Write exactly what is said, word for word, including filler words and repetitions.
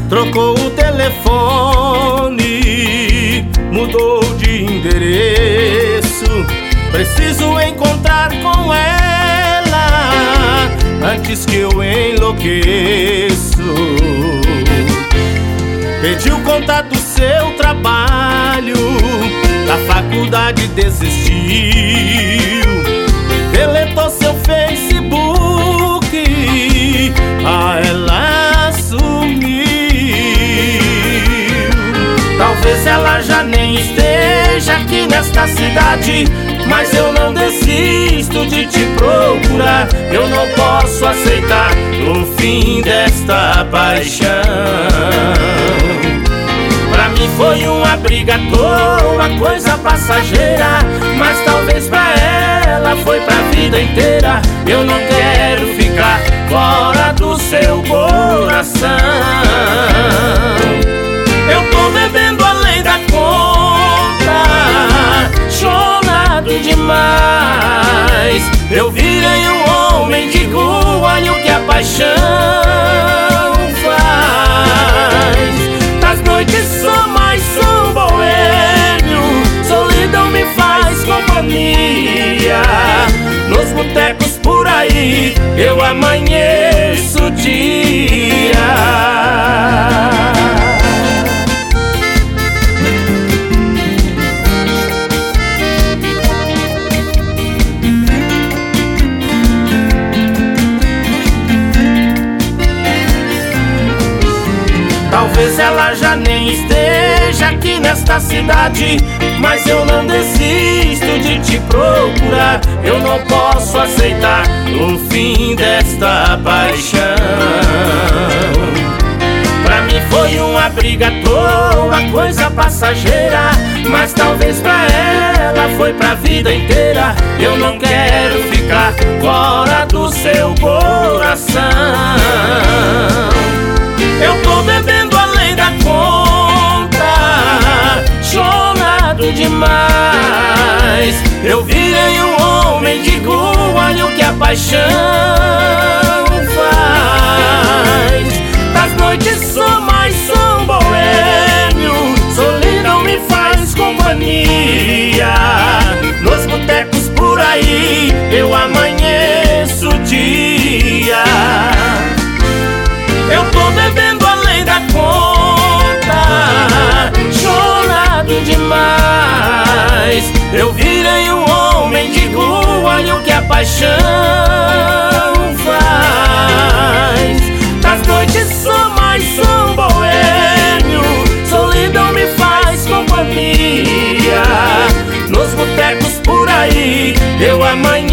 trocou o telefone, mudou de endereço. Preciso encontrar com ela antes que eu enlouqueço. Pediu contato do seu trabalho, da faculdade desistiu. Deletou seu Facebook, ah, ela sumiu. Talvez ela já nem esteja aqui nesta cidade, mas eu não desisto de te procurar. Eu não posso aceitar o fim desta paixão. Pra mim foi uma briga à toa, coisa passageira, mas talvez pra ela foi pra vida inteira. Eu não quero ficar fora do seu coração. Eu tô bebendo além da conta, chorado demais. Eu virei um homem de rua, olha o que a paixão faz. Nas noites sou mais um boêmio, solidão me faz companhia. Nos botecos por aí eu amanheço o dia. Talvez ela já nem esteja aqui nesta cidade, mas eu não desisto de te procurar. Eu não posso aceitar o fim desta paixão. Pra mim foi uma briga à toa, coisa passageira, mas talvez pra ela foi pra vida inteira. Eu não quero ficar fora do seu coração. Eu tô bebendo além da conta, chorado demais. Eu virei um homem de rua, olha o que a paixão faz. Das noites sou mais um boêmio, solidão me faz companhia. Nos botecos por aí eu amanheço o dia. Eu tô bebendo além da conta, chorado demais. Eu virei um homem de rua, olha o que a paixão faz. Nas noites sou mais um boêmio, solidão me faz companhia. Nos botecos por aí eu amanheço